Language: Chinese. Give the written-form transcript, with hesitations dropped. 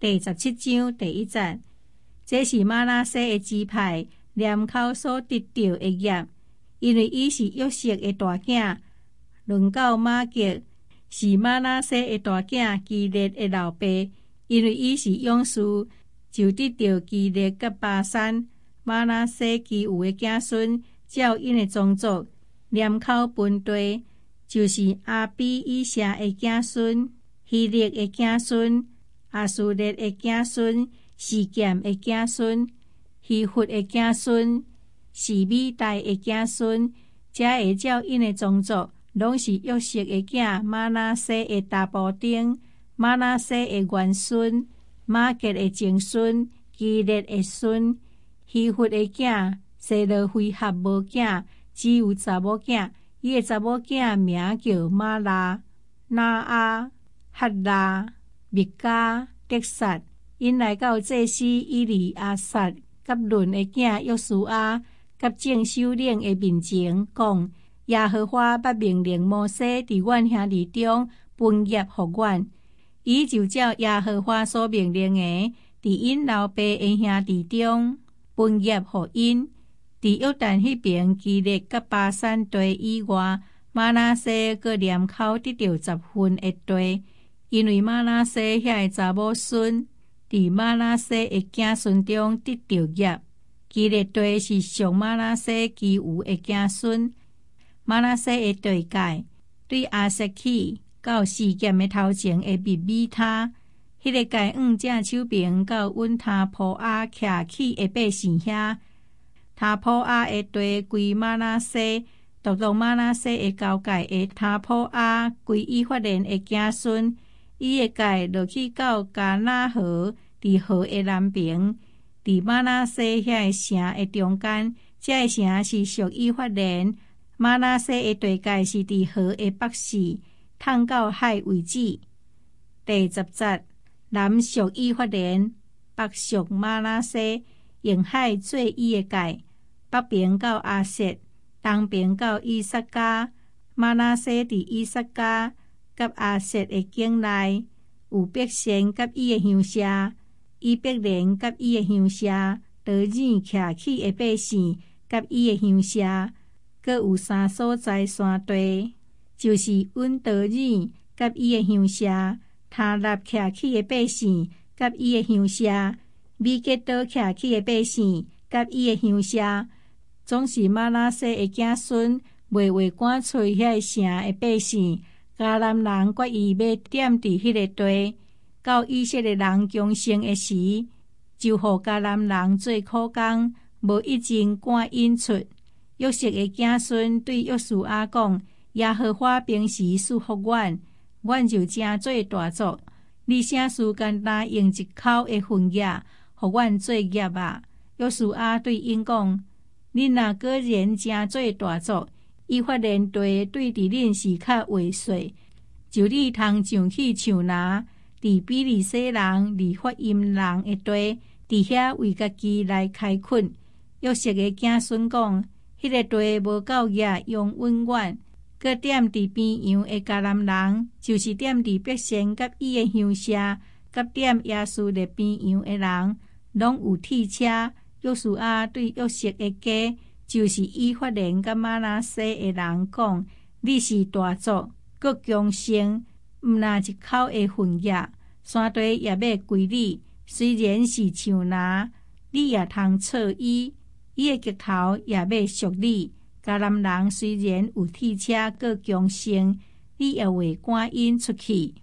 第17章第1節，這是瑪拿西的支派念口所得到的業，因為伊是約瑟的大囝，輪到瑪吉是瑪拿西的大囝基列的老爸，因為伊是勇士，就得到基列甲巴珊。瑪拿西其餘的子孫照因的宗族念口分地，就是阿比以謝的子孫、希勒的子孫、亞蘇列的子孫、示劍的子孫、希弗的子孫、示米代的子孫，這會照因的宗族，攏是約瑟的囝瑪拿西的大部丁、瑪拿西的元孫、瑪吉的曾孫、基列的孫。希弗的囝西羅非合無囝，只有查某囝，伊的查某囝名叫瑪拉、拿阿、哈拉、密加、得撒。因來到祭司以利亞撒甲倫的囝約書亞甲眾首領的面前，講：耶和華捌命令摩西佇阮兄弟中分業予阮，伊就照耶和華所命令的，佇因老爸的兄弟中分業予因。佇約旦迄邊基列甲巴珊地以外，瑪拿西閣念口得到10分的地，因為瑪拿西遐的查某孫佇瑪拿西的子孫中得到業。基列地是屬瑪拿西其餘的子孫。瑪拿西的地界對亞瑟起到示劍的頭前的密米他，迄個界正手邊到阮他普亞徛起的百姓遐。他普亞的地歸瑪拿西，獨獨瑪拿西的交界的他普亞歸以法蓮的子孫，伊的界落去到加納河，佇河的南邊，佇瑪拿西遐的城的中間，這個城是屬以法蓮。瑪拿西的地界是佇河的北勢，通到海為止。第10節，南屬以法蓮，北屬瑪拿西，沿海做伊的界，北邊到亞設，東邊到以薩迦。瑪拿西佇以薩迦甲亞設的境內，有伯善甲伊的鄉舍，以伯蓮甲伊的鄉舍，得爾徛起的百姓甲伊的鄉舍，閣有3所在山地，就是阮得爾甲伊的鄉舍，他納徛起的百姓甲伊的鄉舍，米吉多徛起的百姓甲伊的鄉舍，總是瑪拿西的子孫袂話趕出遐城的百姓。迦南人決意要踮佇迄個地，到以色列人強盛的時，就互迦南人做苦工，無一人趕因出。約瑟的子孫對約書亞講：耶和華平時賜福阮，阮就誠做大族。你啥事簡單用一口的分業，互阮做業啊？約書亞對因講：恁若果然誠做大族，以法蓮地對佇恁是較話細，就你通上去搶拿佇比利洗人、利法音人的地，佇遐為家己來開墾。約瑟的子孫講：迄個地無夠業用穩遠，閣踮佇邊洋的迦南人，就是踮佇伯善甲伊的鄉舍，甲踮亞述的邊洋的人，攏有鐵車。約書亞對約瑟的家，就是以法蓮甲瑪拿西的人講：你是大族，閣強盛，毋拿一口的分業，山地也要歸你。雖然是搶拿，你也通錯伊，伊的骨頭也要屬你。迦南人雖然有鐵車閣強盛，你也會趕因出去。